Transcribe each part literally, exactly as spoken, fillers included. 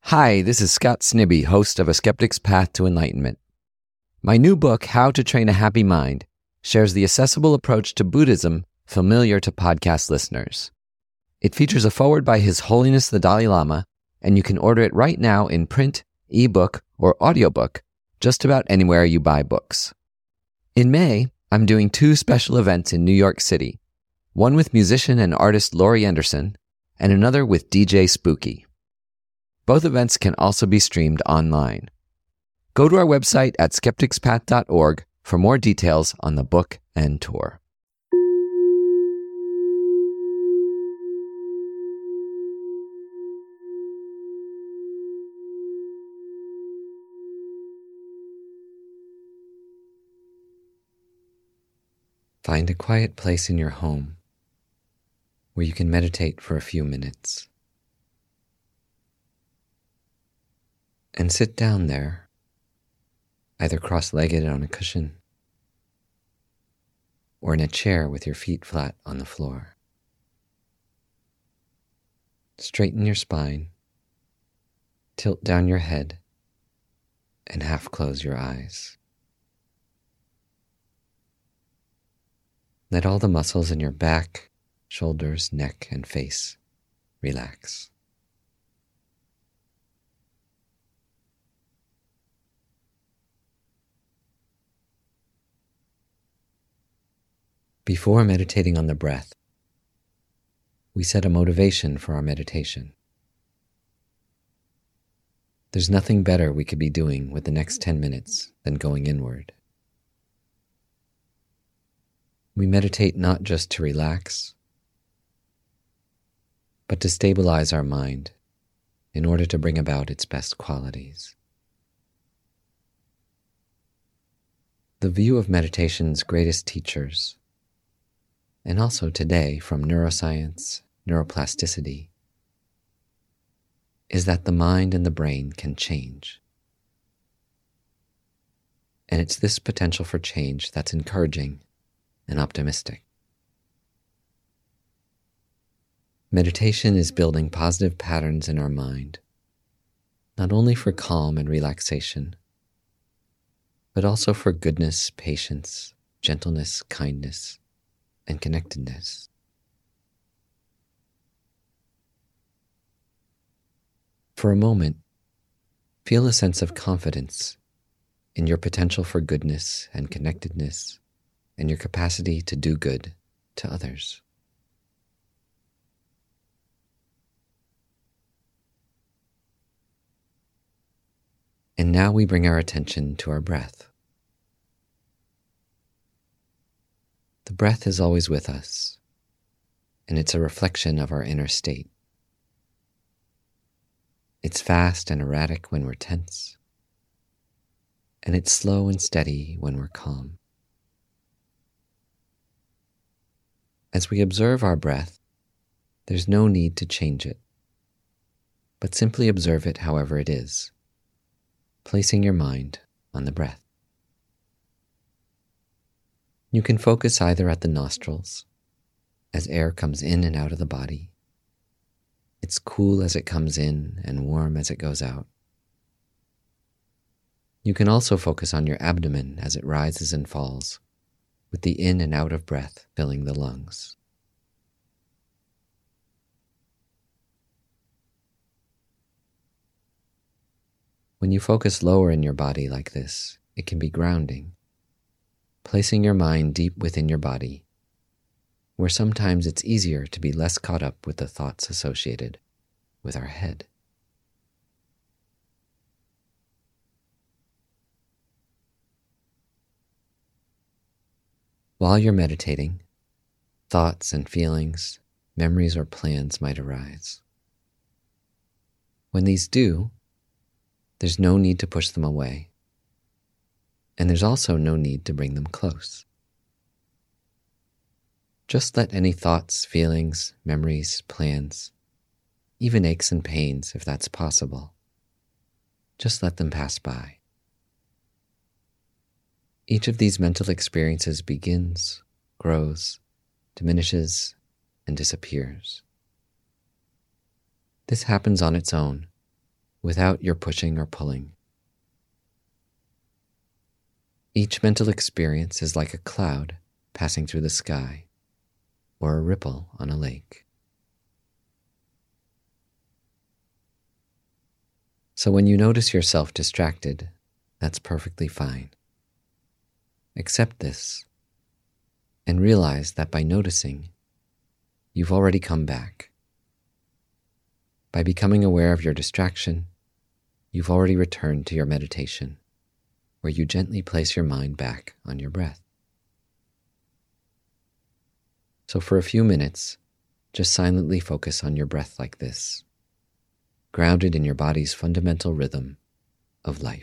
Hi, this is Scott Snibbe, host of A Skeptic's Path to Enlightenment. My new book, How to Train a Happy Mind, shares the accessible approach to Buddhism familiar to podcast listeners. It features a foreword by His Holiness the Dalai Lama, and you can order it right now in print, ebook, or audiobook, just about anywhere you buy books. In May, I'm doing two special events in New York City, one with musician and artist Laurie Anderson, and another with D J Spooky. Both events can also be streamed online. Go to our website at skeptics path dot org for more details on the book and tour. Find a quiet place in your home where you can meditate for a few minutes. And sit down there, either cross-legged on a cushion or in a chair with your feet flat on the floor. Straighten your spine, tilt down your head, and half close your eyes. Let all the muscles in your back, shoulders, neck, and face relax. Before meditating on the breath, we set a motivation for our meditation. There's nothing better we could be doing with the next ten minutes than going inward. We meditate not just to relax, but to stabilize our mind in order to bring about its best qualities. The view of meditation's greatest teachers, and also today from neuroscience, neuroplasticity, is that the mind and the brain can change. And it's this potential for change that's encouraging and optimistic. Meditation is building positive patterns in our mind, not only for calm and relaxation, but also for goodness, patience, gentleness, kindness, and connectedness. For a moment, feel a sense of confidence in your potential for goodness and connectedness and your capacity to do good to others. And now we bring our attention to our breath. The breath is always with us, and it's a reflection of our inner state. It's fast and erratic when we're tense, and it's slow and steady when we're calm. As we observe our breath, there's no need to change it, but simply observe it however it is, placing your mind on the breath. You can focus either at the nostrils, as air comes in and out of the body. It's cool as it comes in and warm as it goes out. You can also focus on your abdomen as it rises and falls, with the in and out of breath filling the lungs. When you focus lower in your body like this, it can be grounding, placing your mind deep within your body, where sometimes it's easier to be less caught up with the thoughts associated with our head. While you're meditating, thoughts and feelings, memories or plans might arise. When these do, there's no need to push them away. And there's also no need to bring them close. Just let any thoughts, feelings, memories, plans, even aches and pains, if that's possible, just let them pass by. Each of these mental experiences begins, grows, diminishes, and disappears. This happens on its own, without your pushing or pulling. Each mental experience is like a cloud passing through the sky or a ripple on a lake. So when you notice yourself distracted, that's perfectly fine. Accept this and realize that by noticing, you've already come back. By becoming aware of your distraction, you've already returned to your meditation, where you gently place your mind back on your breath. So for a few minutes, just silently focus on your breath like this, grounded in your body's fundamental rhythm of life.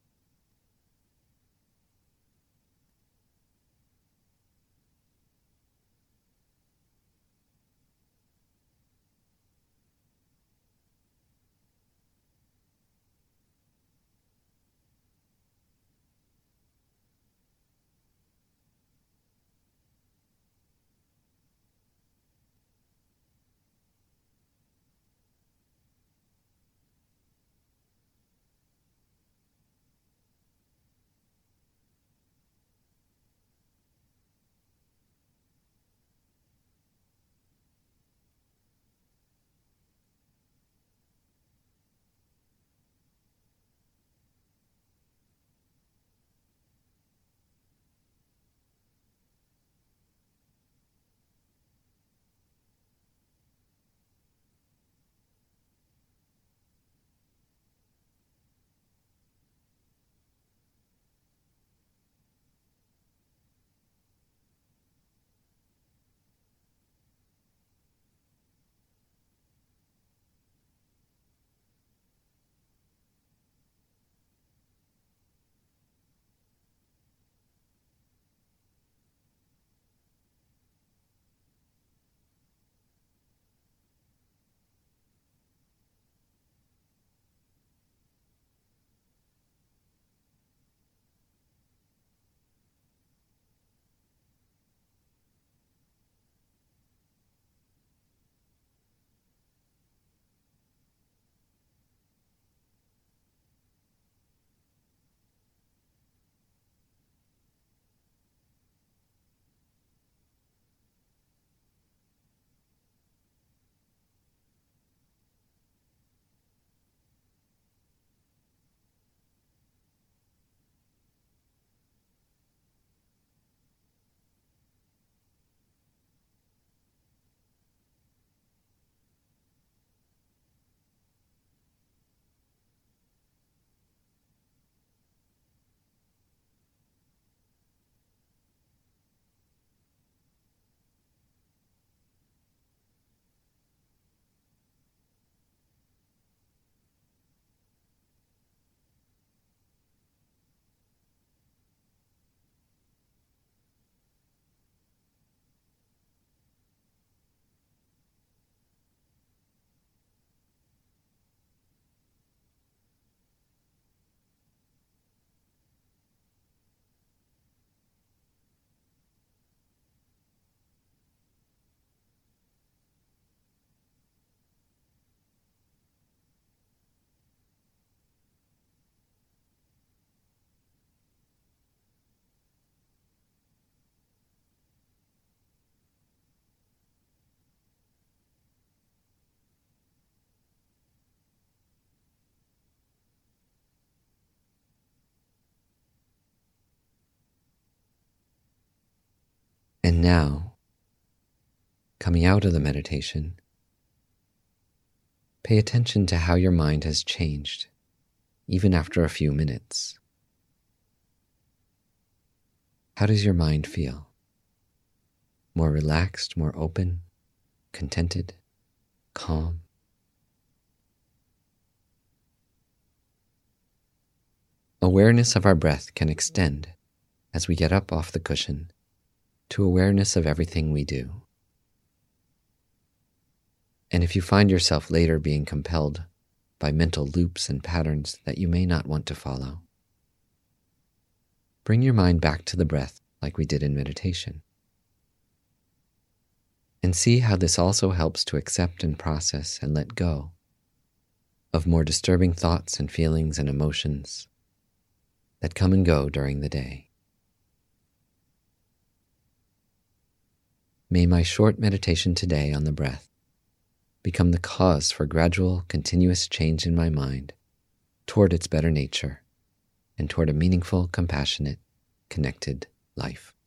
And now, coming out of the meditation, pay attention to how your mind has changed, even after a few minutes. How does your mind feel? More relaxed, more open, contented, calm? Awareness of our breath can extend as we get up off the cushion to awareness of everything we do. And if you find yourself later being compelled by mental loops and patterns that you may not want to follow, bring your mind back to the breath like we did in meditation. And see how this also helps to accept and process and let go of more disturbing thoughts and feelings and emotions that come and go during the day. May my short meditation today on the breath become the cause for gradual, continuous change in my mind toward its better nature and toward a meaningful, compassionate, connected life.